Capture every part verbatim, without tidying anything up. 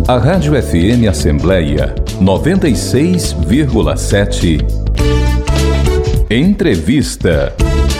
A Rádio F M Assembleia noventa e seis vírgula sete. Entrevista.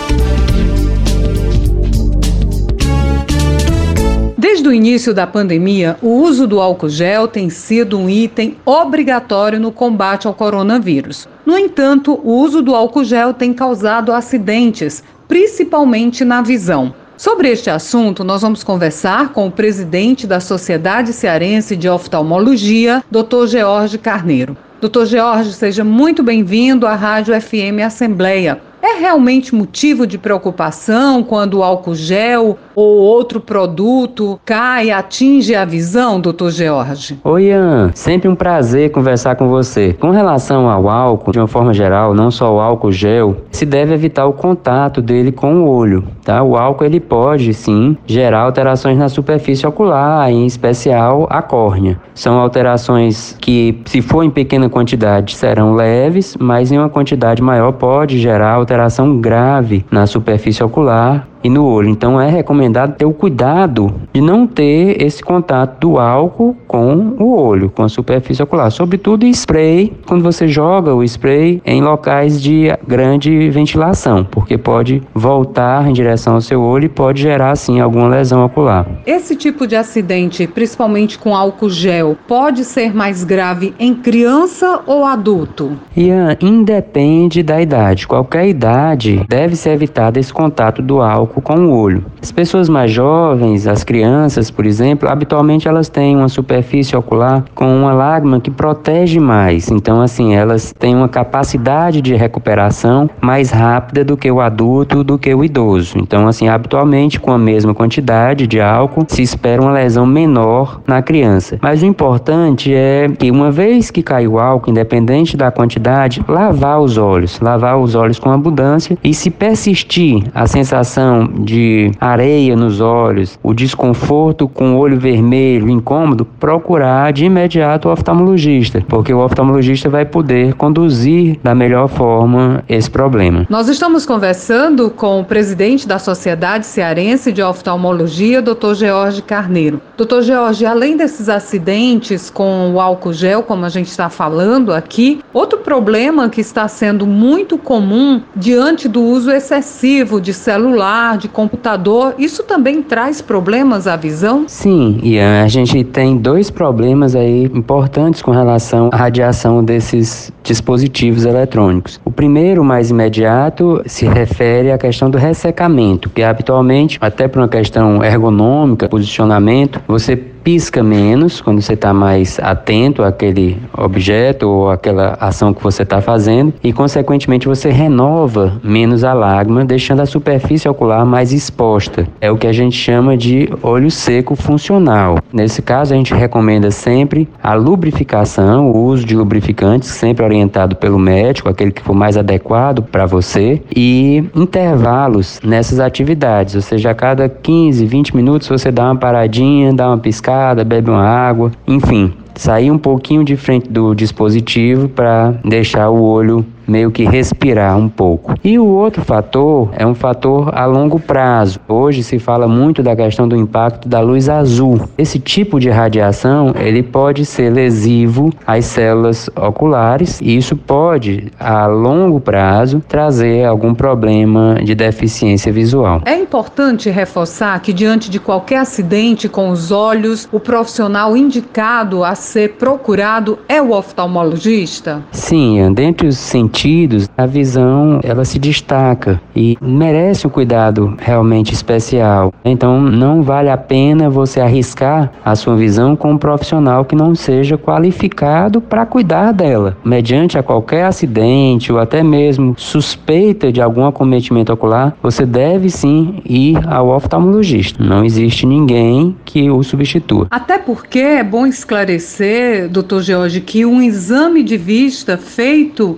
Desde o início da pandemia, o uso do álcool gel tem sido um item obrigatório no combate ao coronavírus. No entanto, o uso do álcool gel tem causado acidentes, principalmente na visão. Sobre este assunto, nós vamos conversar com o presidente da Sociedade Cearense de Oftalmologia, doutor George Carneiro. doutor George, seja muito bem-vindo à Rádio F M Assembleia. É realmente motivo de preocupação quando o álcool gel ou outro produto cai e atinge a visão, doutor George? Oi, Ian. Sempre um prazer conversar com você. Com relação ao álcool, de uma forma geral, não só o álcool gel, se deve evitar o contato dele com o olho, tá? O álcool, ele pode, sim, gerar alterações na superfície ocular, em especial a córnea. São alterações que, se for em pequena quantidade, serão leves, mas em uma quantidade maior pode gerar alterações alteração grave na superfície ocular e no olho. Então é recomendado ter o cuidado de não ter esse contato do álcool com o olho, com a superfície ocular. Sobretudo spray, quando você joga o spray em locais de grande ventilação, porque pode voltar em direção ao seu olho e pode gerar, sim, alguma lesão ocular. Esse tipo de acidente, principalmente com álcool gel, pode ser mais grave em criança ou adulto? Ian, independe da idade. Qualquer idade deve ser evitado esse contato do álcool com o olho. As pessoas mais jovens, as crianças, por exemplo, habitualmente elas têm uma superfície ocular com uma lágrima que protege mais. Então, assim, elas têm uma capacidade de recuperação mais rápida do que o adulto, do que o idoso. Então, assim, habitualmente com a mesma quantidade de álcool, se espera uma lesão menor na criança. Mas o importante é que, uma vez que cai o álcool, independente da quantidade, lavar os olhos, lavar os olhos com abundância, e se persistir a sensação de areia nos olhos, o desconforto com o olho vermelho, incômodo, procurar de imediato o oftalmologista, porque o oftalmologista vai poder conduzir da melhor forma esse problema. Nós estamos conversando com o presidente da Sociedade Cearense de Oftalmologia, doutor George Carneiro. doutor George, além desses acidentes com o álcool gel, como a gente está falando aqui, outro problema que está sendo muito comum diante do uso excessivo de celular, de computador, isso também traz problemas à visão? Sim, Ian, a gente tem dois problemas aí importantes com relação à radiação desses dispositivos eletrônicos. O primeiro, mais imediato, se refere à questão do ressecamento, que habitualmente, até por uma questão ergonômica, posicionamento, você pisca menos quando você está mais atento àquele objeto ou àquela ação que você está fazendo e, consequentemente, você renova menos a lágrima, deixando a superfície ocular mais exposta. É o que a gente chama de olho seco funcional. Nesse caso, a gente recomenda sempre a lubrificação, o uso de lubrificantes, sempre orientado pelo médico, aquele que for mais adequado para você, e intervalos nessas atividades, ou seja, a cada quinze, vinte minutos você dá uma paradinha, dá uma piscada, bebe uma água, enfim, sair um pouquinho de frente do dispositivo para deixar o olho meio que respirar um pouco. E o outro fator é um fator a longo prazo. Hoje se fala muito da questão do impacto da luz azul. Esse tipo de radiação, ele pode ser lesivo às células oculares e isso pode, a longo prazo, trazer algum problema de deficiência visual. É importante reforçar que, diante de qualquer acidente com os olhos, o profissional indicado a ser procurado é o oftalmologista? Sim, dentre os sentidos, a visão ela se destaca e merece um cuidado realmente especial. Então não vale a pena você arriscar a sua visão com um profissional que não seja qualificado para cuidar dela. Mediante a qualquer acidente ou até mesmo suspeita de algum acometimento ocular, você deve sim ir ao oftalmologista. Não existe ninguém que o substitua. Até porque é bom esclarecer, doutor George, que um exame de vista feito por um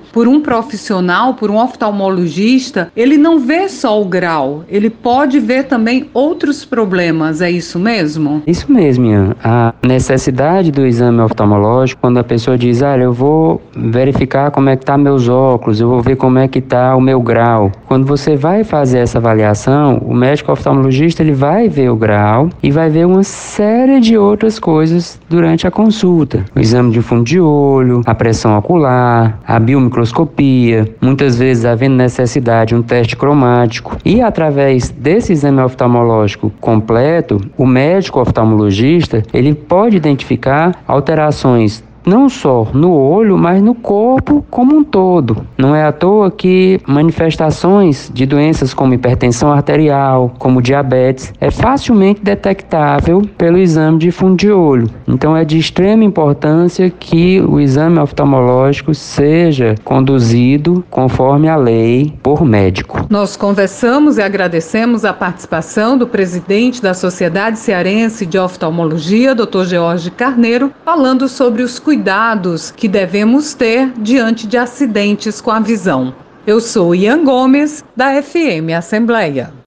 profissional, por um oftalmologista, ele não vê só o grau, ele pode ver também outros problemas, é isso mesmo? Isso mesmo, Ian. A necessidade do exame oftalmológico, quando a pessoa diz, ah, eu vou verificar como é que tá meus óculos, eu vou ver como é que tá o meu grau. Quando você vai fazer essa avaliação, o médico oftalmologista ele vai ver o grau e vai ver uma série de outras coisas durante a consulta. O exame de fundo de olho, a pressão ocular, a biomicroscopia, muitas vezes havendo necessidade um teste cromático. E através desse exame oftalmológico completo, o médico oftalmologista ele pode identificar alterações não só no olho, mas no corpo como um todo. Não é à toa que manifestações de doenças como hipertensão arterial, como diabetes, é facilmente detectável pelo exame de fundo de olho. Então é de extrema importância que o exame oftalmológico seja conduzido conforme a lei por médico. Nós conversamos e agradecemos a participação do presidente da Sociedade Cearense de Oftalmologia, doutor George Carneiro, falando sobre os cuidados cuidados que devemos ter diante de acidentes com a visão. Eu sou Ian Gomes, da F M Assembleia.